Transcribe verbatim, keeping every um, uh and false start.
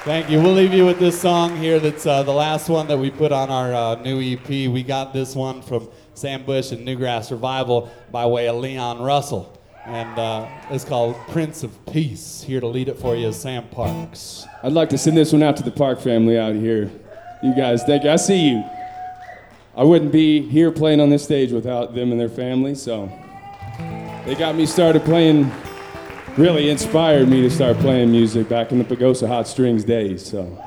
Thank you. We'll leave you with this song here that's uh, the last one that we put on our uh, new E P. We got this one from Sam Bush and Newgrass Revival by way of Leon Russell. And uh, it's called Prince of Peace. Here to lead it for you is Sam Parks. I'd like to send this one out to the Park family out here. You guys, thank you. I see you. I wouldn't be here playing on this stage without them and their family, so they got me started playing, really inspired me to start playing music back in the Pagosa Hot Strings days, so.